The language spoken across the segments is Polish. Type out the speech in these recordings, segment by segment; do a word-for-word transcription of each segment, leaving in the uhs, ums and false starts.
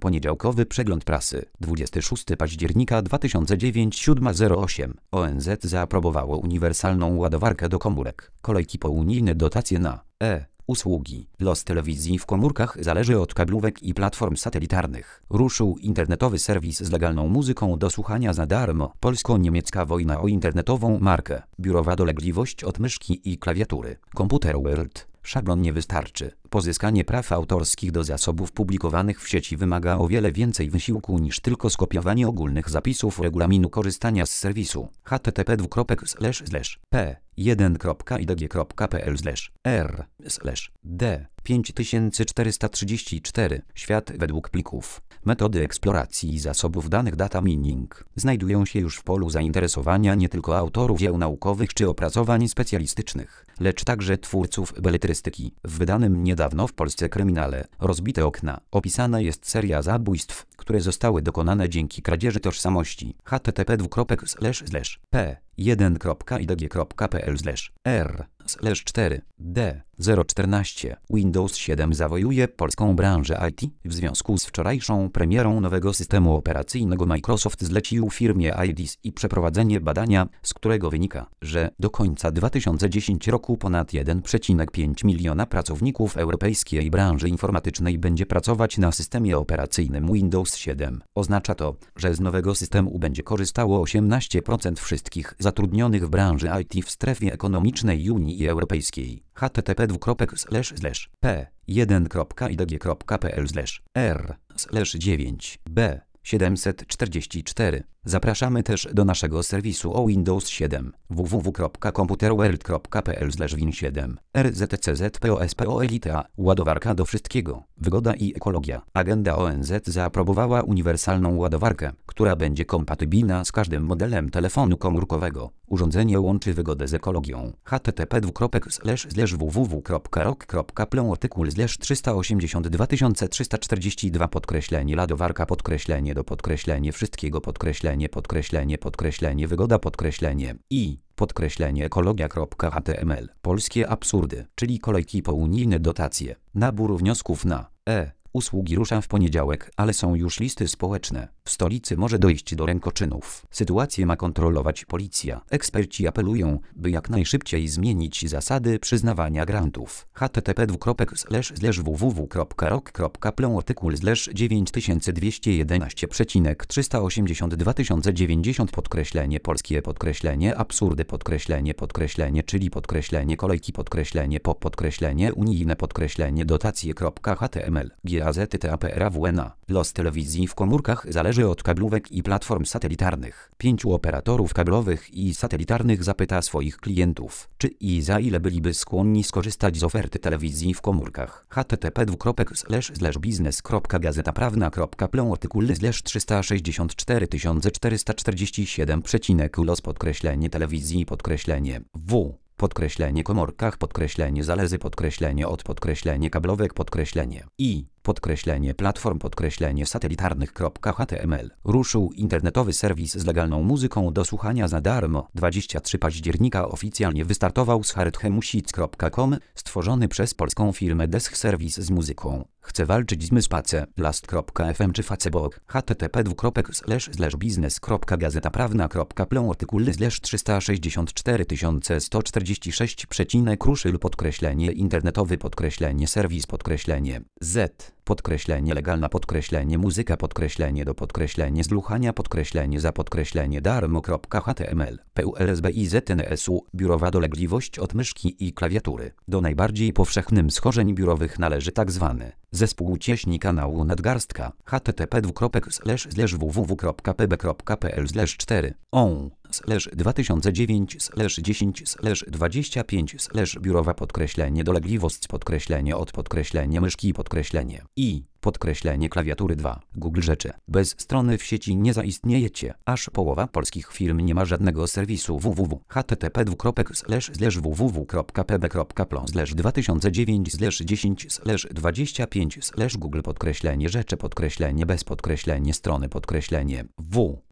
Poniedziałkowy przegląd prasy. dwudziestego szóstego października dwa tysiące dziewięć, siódma zero osiem. O N Z zaaprobowało uniwersalną ładowarkę do komórek. Kolejki po unijne dotacje na e. usługi. Los telewizji w komórkach zależy od kablówek i platform satelitarnych. Ruszył internetowy serwis z legalną muzyką do słuchania za darmo. Polsko-niemiecka wojna o internetową markę. Biurowa dolegliwość od myszki i klawiatury. Komputer World. Szablon nie wystarczy. Pozyskanie praw autorskich do zasobów publikowanych w sieci wymaga o wiele więcej wysiłku niż tylko skopiowanie ogólnych zapisów regulaminu korzystania z serwisu. h t t p dwukropek slash slash p jeden kropka i d g kropka p l slash r slash d pięć tysięcy czterysta trzydzieści cztery. Świat według plików. Metody eksploracji zasobów danych data mining znajdują się już w polu zainteresowania nie tylko autorów dzieł naukowych czy opracowań specjalistycznych, lecz także twórców beletrystyki. W wydanym niedawno w Polsce kryminale Rozbite okna opisana jest seria zabójstw, które zostały dokonane dzięki kradzieży tożsamości. h t t p dwukropek slash slash p jeden kropka i d g kropka p l slash r slash cztery d zero czternaście. Windows siedem zawojuje polską branżę I T. W związku z wczorajszą premierą nowego systemu operacyjnego Microsoft zlecił firmie I D I S i przeprowadzenie badania, z którego wynika, że do końca dwa tysiące dziesiątego roku ponad jeden przecinek pięć miliona pracowników europejskiej branży informatycznej będzie pracować na systemie operacyjnym Windows siedem. Oznacza to, że z nowego systemu będzie korzystało osiemnaście procent wszystkich zatrudnionych w branży I T w strefie ekonomicznej Unii Europejskiej. h t t p dwukropek slash slash p jeden kropka i d g kropka p l slash r slash dziewięć b siedemset czterdzieści cztery. Zapraszamy też do naszego serwisu o Windows siedem w w w kropka komputerworld kropka p l slash win siedem r z t c z p o s p o elita. Ładowarka do wszystkiego. Wygoda i ekologia. Agenda O N Z zaaprobowała uniwersalną ładowarkę, która będzie kompatybilna z każdym modelem telefonu komórkowego. Urządzenie łączy wygodę z ekologią. h t t p dwukropek slash slash w w w kropka rok kropka plon artykuł slash trzysta osiemdziesiąt dwa tysiące trzysta czterdzieści dwa podkreślenie ładowarka podkreślenie do podkreślenie wszystkiego podkreślenie podkreślenie podkreślenie wygoda podkreślenie i podkreślenie ekologia.html. Polskie absurdy, czyli kolejki po unijne dotacje. Nabór wniosków na e. usługi rusza w poniedziałek, ale są już listy społeczne. W stolicy może dojść do rękoczynów. Sytuację ma kontrolować policja. Eksperci apelują, by jak najszybciej zmienić zasady przyznawania grantów. h t t p dwukropek slash slash w w w kropka rok kropka plon artykuł slash dziewięć tysięcy dwieście jedenaście przecinek trzysta osiemdziesiąt dwa tysiące dziewięćdziesiąt podkreślenie polskie podkreślenie absurdy podkreślenie podkreślenie czyli podkreślenie kolejki podkreślenie po podkreślenie unijne podkreślenie dotacje.html. Gazety.taprawna. Los telewizji w komórkach zależy od kablówek i platform satelitarnych. Pięciu operatorów kablowych i satelitarnych zapyta swoich klientów, czy i za ile byliby skłonni skorzystać z oferty telewizji w komórkach. h t t p dwukropek slash slash biznes kropka gazeta prawna kropka plon artykuł slash trzysta sześćdziesiąt cztery tysiące czterysta czterdzieści siedem przecinek los podkreślenie telewizji podkreślenie w podkreślenie komórkach podkreślenie zalezy podkreślenie od podkreślenie kablówek podkreślenie i podkreślenie platform podkreślenie satelitarnych.html. Ruszył internetowy serwis z legalną muzyką do słuchania za darmo. dwudziestego trzeciego października oficjalnie wystartował z hardhemusic kropka com, stworzony przez polską firmę Desk serwis z muzyką. Chce walczyć z myspace, last kropka f m czy facebook. h t t p dwukropek slash slash biznes kropka gazeta prawna kropka plon artykuł slash trzysta sześćdziesiąt cztery tysiące sto czterdzieści sześć przecinek ruszył podkreślenie internetowy podkreślenie serwis podkreślenie z podkreślenie legalna podkreślenie muzyka podkreślenie do podkreślenie zluchania podkreślenie za podkreślenie darmo.html. PULSBIZNSU biurowa dolegliwość od myszki i klawiatury. Do najbardziej powszechnym schorzeń biurowych należy tzw. zespół cieśni kanału nadgarstka. h t t p dwukropek slash slash w w w kropka p b kropka p l slash cztery on slash dwa tysiące dziewięć slash dziesięć slash dwadzieścia pięć slash biurowa podkreślenie dolegliwość podkreślenie od podkreślenie myszki podkreślenie i podkreślenie klawiatury dwa. Google rzeczy. Bez strony w sieci nie zaistniejecie. Aż połowa polskich firm nie ma żadnego serwisu www. h t t p dwukropek slash slash w w w kropka p b kropka plon slash dwa tysiące dziewięć slash dziesięć slash dwadzieścia pięć slash Google podkreślenie rzeczy podkreślenie bez podkreślenie strony podkreślenie w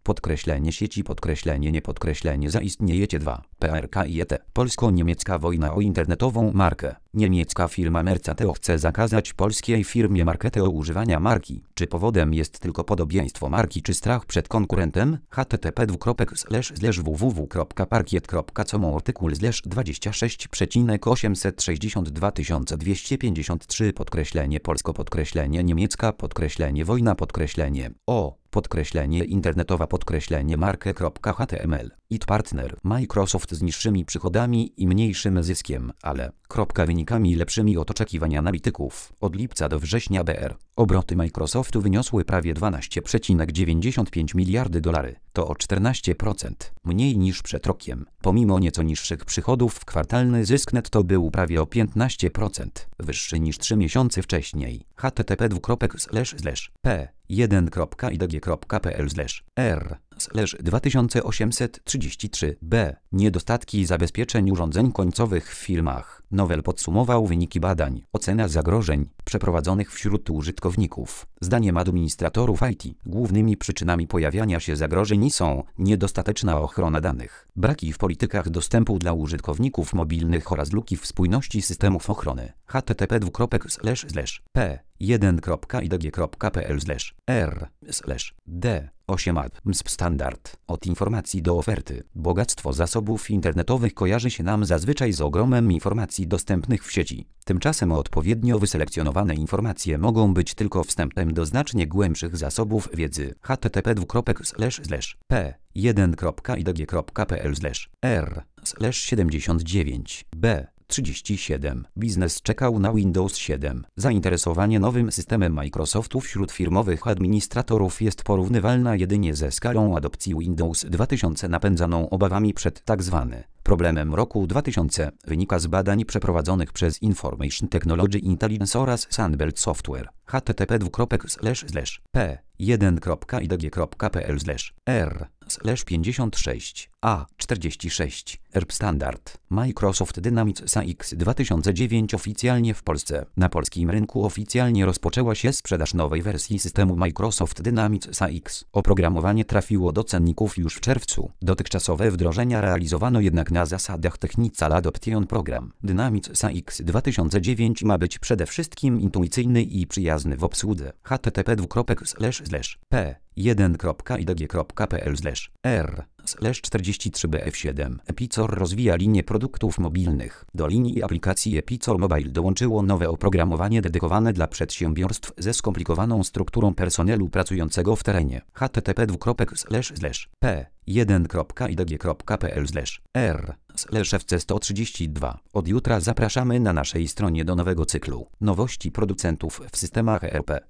podkreślenie sieci podkreślenie nie podkreślenie zaistniejecie dwa. P R K I E T. Polsko-niemiecka wojna o internetową markę. Niemiecka firma Mercateo chce zakazać polskiej firmie Marketeo używania marki. Czy powodem jest tylko podobieństwo marki czy strach przed konkurentem? H T T P dwukropek slash slash w w w kropka parkiet kropka com artykuł slash dwadzieścia sześć osiemset sześćdziesiąt dwa tysiące dwieście pięćdziesiąt trzy podkreślenie polsko podkreślenie niemiecka podkreślenie wojna podkreślenie o podkreślenie internetowa podkreślenie markę.html. It partner Microsoft z niższymi przychodami i mniejszym zyskiem, ale kropka wynikami lepszymi od oczekiwań analityków. Od lipca do września B R. Obroty Microsoftu wyniosły prawie dwanaście przecinek dziewięćdziesiąt pięć miliardy dolarów. To o czternaście procent mniej niż przed rokiem. Pomimo nieco niższych przychodów, kwartalny zysk netto był prawie o piętnaście procent wyższy niż trzy miesiące wcześniej. H T T P dwukropek slash slash p jeden kropka i d g kropka p l slash r slash dwa tysiące osiemset trzydzieści trzy b. Niedostatki zabezpieczeń urządzeń końcowych w firmach. Nowel podsumował wyniki badań. Ocena zagrożeń przeprowadzonych wśród użytkowników. Zdaniem administratorów I T głównymi przyczynami pojawiania się zagrożeń są niedostateczna ochrona danych, braki w politykach dostępu dla użytkowników mobilnych oraz luki w spójności systemów ochrony. H T T P dwukropek slash slash p jeden kropka i d g kropka p l slash r slash d osiem a d M S P standard. Od informacji do oferty. Bogactwo zasobów internetowych kojarzy się nam zazwyczaj z ogromem informacji dostępnych w sieci. Tymczasem odpowiednio wyselekcjonowane informacje mogą być tylko wstępem do znacznie głębszych zasobów wiedzy. H T T P dwukropek slash slash p jeden kropka i d g kropka p l slash r slash siedemdziesiąt dziewięć b trzydzieści siedem. Biznes czekał na Windows siedem. Zainteresowanie nowym systemem Microsoftu wśród firmowych administratorów jest porównywalna jedynie ze skalą adopcji Windows dwa tysiące napędzaną obawami przed tzw. problemem roku dwa tysiące. Wynika z badań przeprowadzonych przez Information Technology Intelligence oraz Sunbelt Software. H T T P dwukropek slash slash p jeden kropka i d g kropka p l slash r slash pięćdziesiąt sześć a czterdzieści sześć R P standard. Microsoft Dynamics A X dwa tysiące dziewięć oficjalnie w Polsce. Na polskim rynku oficjalnie rozpoczęła się sprzedaż nowej wersji systemu Microsoft Dynamics A X. Oprogramowanie trafiło do cenników już w czerwcu. Dotychczasowe wdrożenia realizowano jednak na zasadach Technical Adoption Program. Dynamics A X dwa tysiące dziewięć ma być przede wszystkim intuicyjny i przyjazny w obsłudze. H T T P dwukropek slash slash p jeden kropka i d g kropka p l slash r slash czterdzieści trzy b f siedem. Epicor rozwija linię produktów mobilnych. Do linii aplikacji Epicor Mobile dołączyło nowe oprogramowanie dedykowane dla przedsiębiorstw ze skomplikowaną strukturą personelu pracującego w terenie. H T T P dwukropek slash slash p jeden kropka i d g kropka p l slash r slash f c sto trzydzieści dwa. Od jutra zapraszamy na naszej stronie do nowego cyklu nowości producentów w systemach E R P.